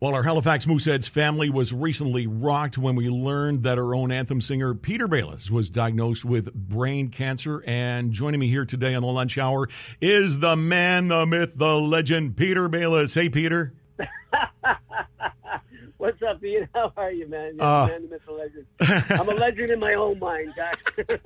Well, our Halifax Mooseheads family was recently rocked when we learned that our own anthem singer, Peter Bayless, was diagnosed with brain cancer. And joining me here today on the lunch hour is the man, the myth, the legend, Peter Bayless. Hey, Peter. What's up, Ian? How are you, man? You're the man, the myth, the legend. I'm a legend in my own mind, guys.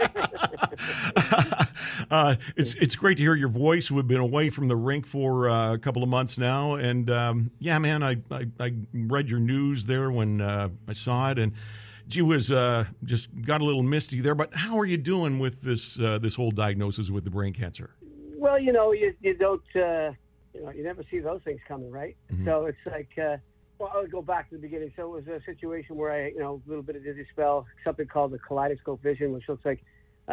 It's great to hear your voice. We've been away from the rink for a couple of months now, and yeah, man, I read your news there when I saw it, and gee whiz, just got a little misty there. But how are you doing with this whole diagnosis with the brain cancer? Well, you don't, you never see those things coming, right? Mm-hmm. So it's like, well, I'll go back to the beginning. So it was a situation where a little bit of dizzy spell, something called the kaleidoscope vision, which looks like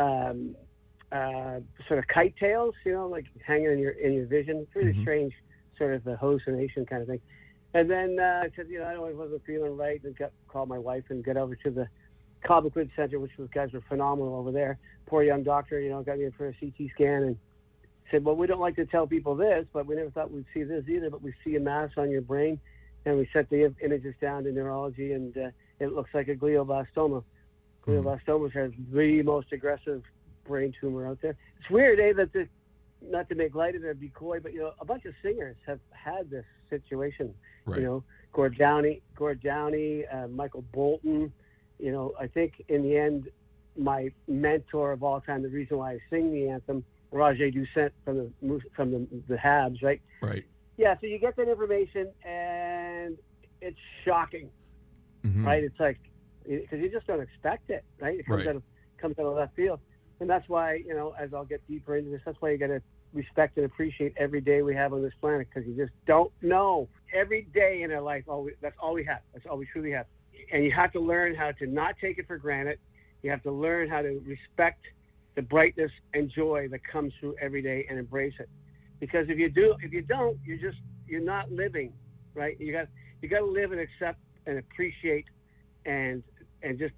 sort of kite tails, like hanging in your vision. It's really strange, sort of the hallucination kind of thing. And then I said, I wasn't feeling right, and called my wife and got over to the Cobequid Center, which those guys were phenomenal over there. Poor young doctor, got me in for a CT scan and said, well, we don't like to tell people this, but we never thought we'd see this either, but we see a mass on your brain. And we set the images down to neurology, and it looks like a glioblastoma. Glioblastoma is the most aggressive brain tumor out there. It's weird, that not to make light of it or be coy, but a bunch of singers have had this situation. Right. Gord Downie, Michael Bolton. I think in the end, my mentor of all time, the reason why I sing the anthem, Roger Doucette from the Habs, right? Right. Yeah, so you get that information, and it's shocking, right? It's like, because you just don't expect it, right? It comes out of left field. And that's why, as I'll get deeper into this, that's why you got to respect and appreciate every day we have on this planet, because you just don't know. Every day in our life, that's all we have. That's all we truly have. And you have to learn how to not take it for granted. You have to learn how to respect the brightness and joy that comes through every day and embrace it. Because if you don't, you're not living, right? You got to live and accept and appreciate and just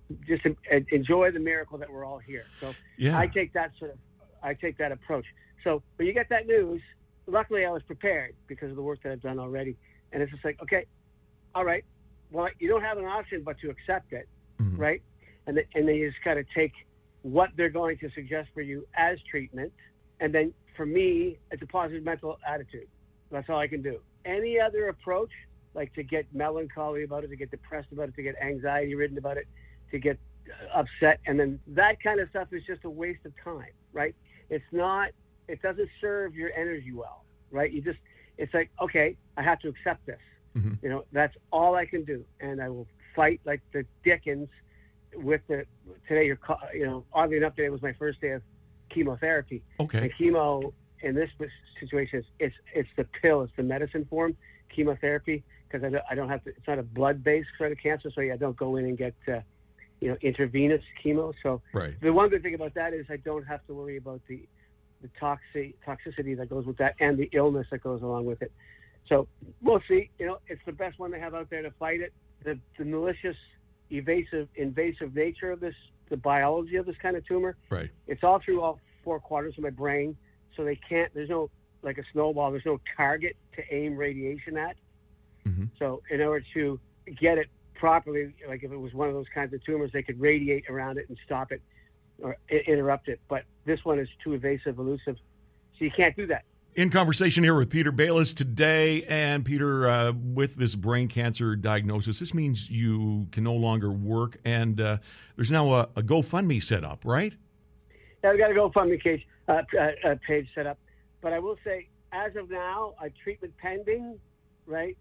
enjoy the miracle that we're all here. So yeah. I take that approach. So when you get that news, luckily I was prepared because of the work that I've done already. And it's just like, okay, all right, well, you don't have an option but to accept it, right? And then you just got to take what they're going to suggest for you as treatment, and then for me, it's a positive mental attitude. That's all I can do. Any other approach, like to get melancholy about it, to get depressed about it, to get anxiety-ridden about it, to get upset, and then that kind of stuff is just a waste of time, right? It doesn't serve your energy well, right? It's like, okay, I have to accept this. That's all I can do. And I will fight like the Dickens with today, oddly enough, today was my first day of chemotherapy. Okay. And chemo in this situation it's the pill, it's the medicine form, chemotherapy, because I don't have to. It's not a blood-based sort of cancer, so I don't go in and get intravenous chemo. So right. The one good thing about that is I don't have to worry about the toxicity that goes with that and the illness that goes along with it. So we'll see. It's the best one they have out there to fight it. The malicious, invasive nature of this, the biology of this kind of tumor. Right. It's all through all four quarters of my brain, so there's no, like a snowball, there's no target to aim radiation at. So in order to get it properly, like if it was one of those kinds of tumors, they could radiate around it and stop it or interrupt it. But this one is too evasive, elusive, so you can't do that. In conversation here with Peter Bayless today, and Peter, with this brain cancer diagnosis, this means you can no longer work, and there's now a GoFundMe set up, right? Yeah, I've got a GoFundMe page set up, but I will say, as of now, a treatment pending, right?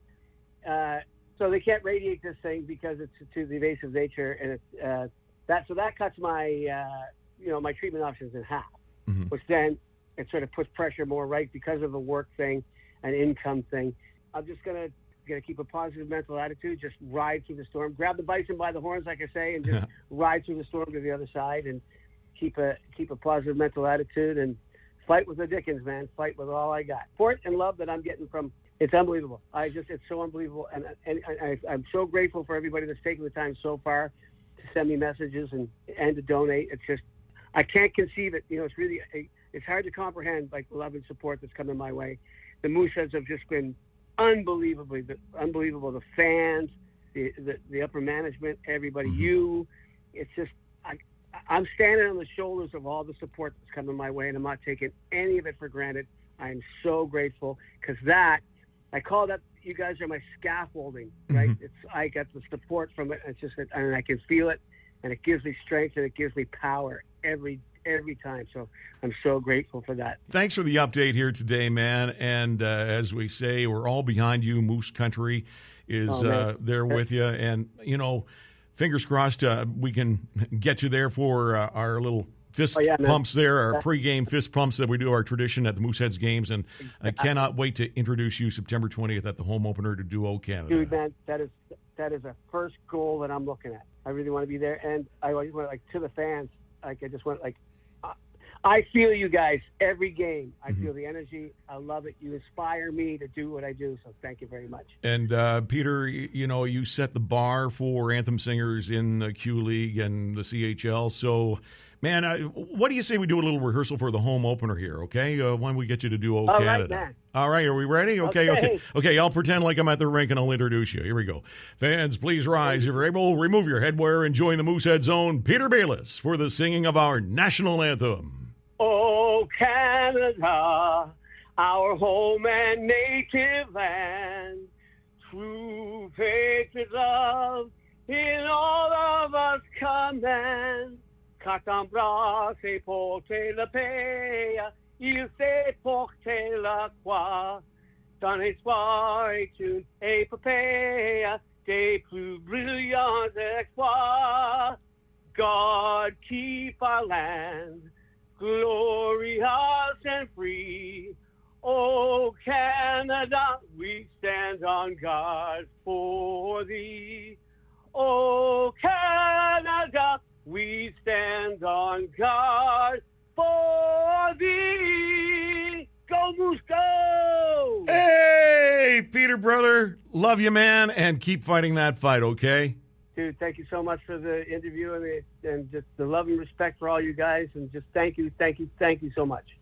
So they can't radiate this thing because it's to the evasive nature, and it's that cuts my my treatment options in half, which then it sort of puts pressure more right because of the work thing and income thing. I'm just gonna keep a positive mental attitude, just ride through the storm, grab the bison by the horns, like I say, and just ride through the storm to the other side, and keep a positive mental attitude and fight with the Dickens, man. Fight with all I got. Support and love that I'm getting from, it's unbelievable. It's so unbelievable, and I'm so grateful for everybody that's taken the time so far to send me messages and to donate. It's just, I can't conceive it. It's really, it's hard to comprehend, like, the love and support that's coming my way. The Mooseheads have just been unbelievable. The fans, the upper management, everybody. You, it's just I'm standing on the shoulders of all the support that's coming my way, and I'm not taking any of it for granted. I'm so grateful because I call that, you guys are my scaffolding, right? I got the support from it. It's just, and I can feel it, and it gives me strength and it gives me power every time. So I'm so grateful for that. Thanks for the update here today, man. And as we say, we're all behind you. Moose Country is there with you. And, fingers crossed we can get you there for our little fist pumps there, our pregame fist pumps that we do, our tradition at the Mooseheads games. And I cannot wait to introduce you September 20th at the home opener to Duo Canada. Dude, man, that is a first goal that I'm looking at. I really want to be there. And I always want, to the fans, I just want, I feel you guys every game. I feel the energy. I love it. You inspire me to do what I do. So thank you very much. And Peter, you set the bar for anthem singers in the Q League and the CHL. So, man, what do you say we do a little rehearsal for the home opener here? Okay, when we get you to Duo Canada. All right, man. All right, are we ready? Okay. I'll pretend like I'm at the rink and I'll introduce you. Here we go. Fans, please rise. If you're able, remove your headwear and join the Moosehead Zone. Peter Bayless for the singing of our national anthem. Oh, Canada, our home and native land, true patriot love in all of us command. Catambra se porte la paix, il se porte la croix, dans l'espoir est une épopée des plus brillants exploits. God keep our land glorious and free. Oh, Canada, we stand on guard for thee. Oh, Canada, we stand on guard for thee. Go, Moose, go! Hey, Peter, brother. Love you, man, and keep fighting that fight, okay? Dude, thank you so much for the interview and just the love and respect for all you guys. And just thank you so much.